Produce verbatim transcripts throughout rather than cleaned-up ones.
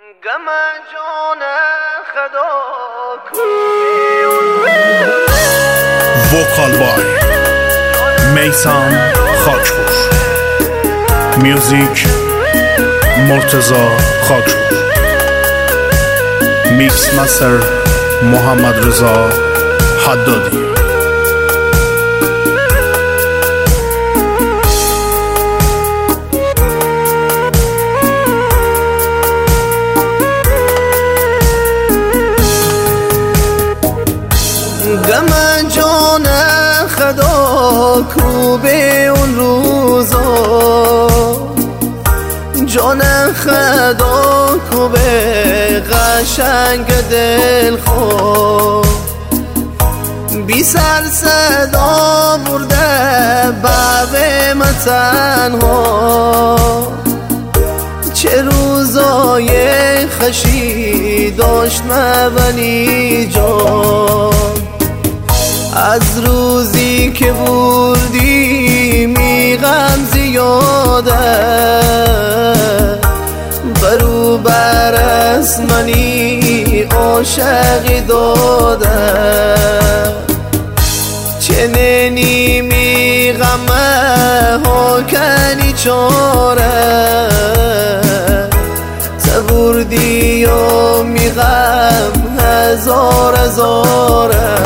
غم جان خدا وکال بای میثم خاکپور، میوزیک مرتضی خاکپور، میکس مستر محمد رضا حدادی. غم جان خدا کو به اون روزا، جان خدا کو به قشنگ دل خو، بی سر صدا برده باب تنها، چه روزای خشی داشت مبنی جان، از روزی که بردی می غم زیاده، برو برس منی عاشقی داده، چنینی می غمه ها کنی چاره، تبردی و می غم هزار هزاره.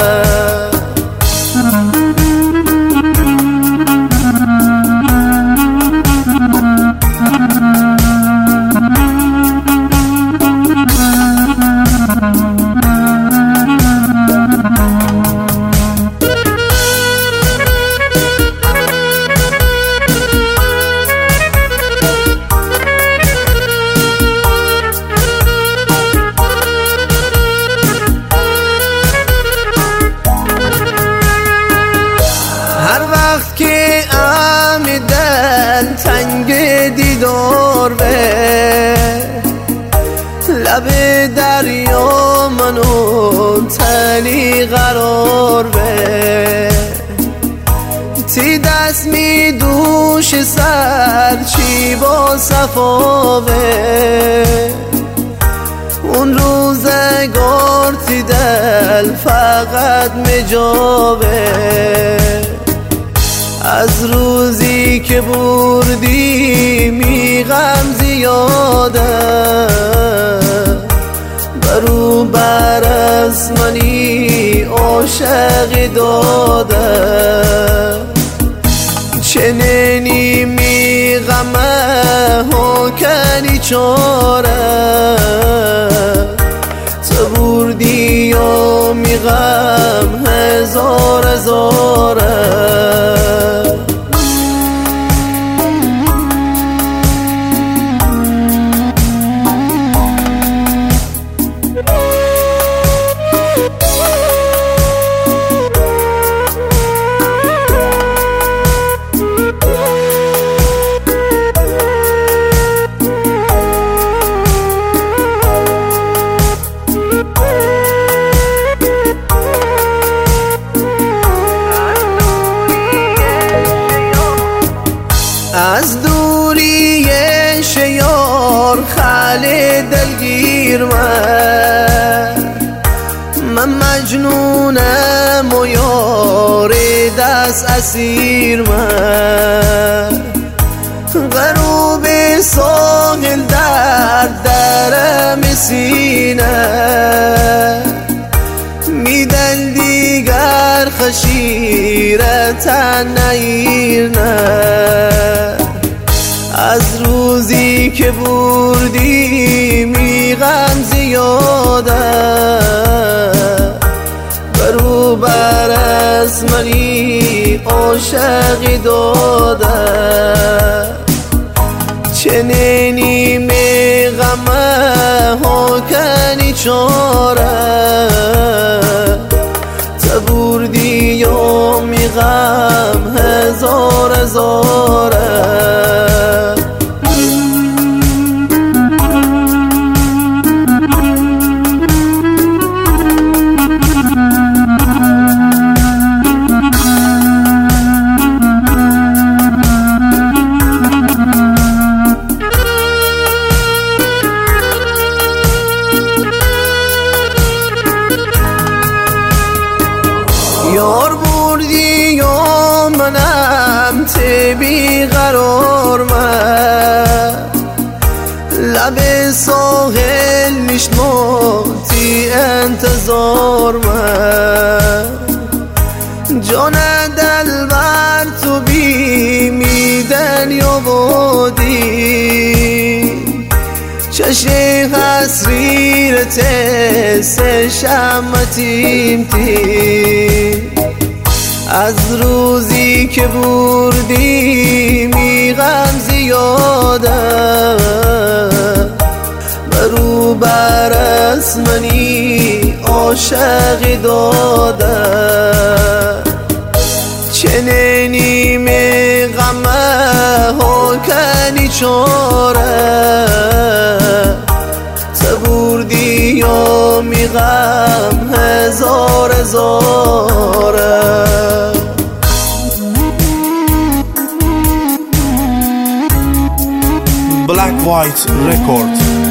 که امیدن تنگ دیدار به لب دریا منو تنی قرار به، تی دست می دوش سر چی با صفا به، اون روزگار تی دل فقط مجابه، از روزی که بردی می غم زیاده، برو برس منی عاشقی داده، چنینی می غمه ها کنی چاره، تو بردی و می غم هزار هزاره. از دوری شیار خاله دلگیر من، من مجنونم و یار دست اسیر من، غروب ساحل در درم سینه، میدن دیگر خشیرتن نیر نه، از روزی که بردی می غم زیاده، برو برس منی عاشقی داده، چنینی می غمه ها کنی چاره، تبردی و می غم هزار هزاره. بیقرار من لب ساحل میشناتی انتظار من جان دل بر تو بی میدن یا بودی چشم حسریر تس شمتیم تی از روزی که بردی می غم زیاده برو بر اسمنی عاشقی داده چنینی می غمه ها کنی چاره تبردی یا می غم هزار هزاره Black White Record